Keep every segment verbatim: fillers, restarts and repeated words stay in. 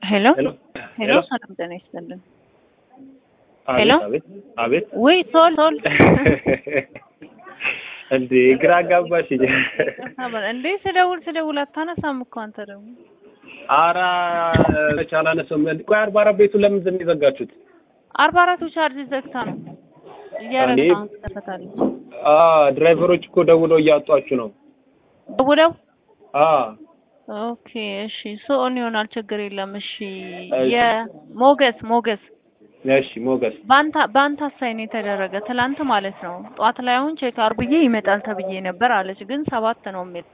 ሄሎ ሄሎ ሄሎ ሰላም ጤና ይስጥልን። ሄሎ አቤት አቤት ወይ ሶል ሶል እንዴ ግራ አጋባሽኝ። እንዴ ስደውል ስደውል አታነሳም እኮ አንተ ደግሞ። ኧረ ተቻላነሰም ቆይ አርባ አራት ቤቱ ለምን ዝም ይዘጋችሁት? አርባ አራቱ ቻርጅ ዘግታ ነው እያረሳው ተፈታለች። አ ድራይቨሮች እኮ ደውለው እያጧችሁ ነው። ደውለው አ ኦኬ እሺ ሶን ይሆናል ችግር የለም። እሺ የሞገስ ሞገስ እሺ ሞገስ ባንታ ባንታ ሳይን የተደረገ ትላንት ማለት ነው። ጧት ላይ አሁን ቼክ አርብዬ ይመጣል ተብዬ ነበር አለች፣ ግን ሰባት ነው የሚል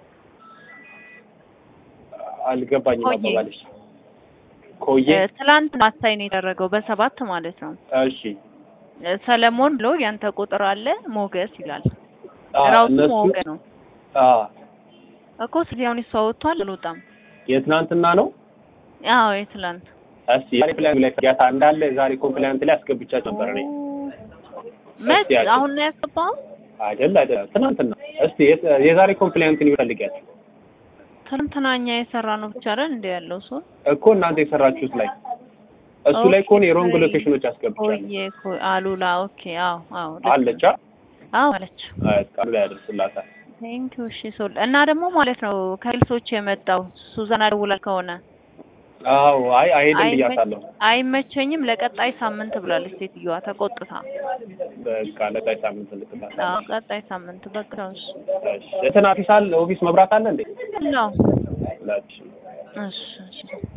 አልገባኝም። አባባልሽ ኮዬ ትላንት ማሳይን የተደረገው በሰባት ማለት ነው። እሺ ሰለሞን ብሎ ያንተ ቁጥር አለ ሞገስ ይላል። ራውቱ ሞገስ ነው። አ እኮ ስለዚህ ይሰውቷል አልወጣም። የትናንትና ነው? አዎ የትላንት እሺ ዛሬ ፕላን ላይ ያታ እንዳለ ዛሬ ኮምፕላንት ላይ አስገብቻት ነበር ነኝ መች አሁን ነው ያስገባው? አይደል አይደል ትናንትና። እስቲ የዛሬ ኮምፕላንት ነው ፈልጊያት። ትናንትናኛ የሰራ ነው ብቻ አይደል እንደ ያለው ሰው እኮ እናንተ የሰራችሁት ላይ እሱ ላይ ኮን የሮንግ ሎኬሽኖች አስገብቻለሁ። ኦዬ እኮ አሉላ ኦኬ አዎ አዎ አለቻ አዎ አለች። አይ ቃሉ ያደርስላታል። ቴንክ ዩ እሺ ሶል እና ደግሞ ማለት ነው ከልሶች የመጣው ሱዛና ደውላ ከሆነ አዎ አይ አይሄድም ብያታለሁ። አይመቸኝም ለቀጣይ ሳምንት ብላለች ሴትዮዋ ተቆጥታ። በቃ ለቀጣይ ሳምንት ልትባል አዎ ቀጣይ ሳምንት በቃ እሺ እሺ። የተናፊሳል ኦፊስ መብራት አለ እንዴ? ነው ላች እሺ እሺ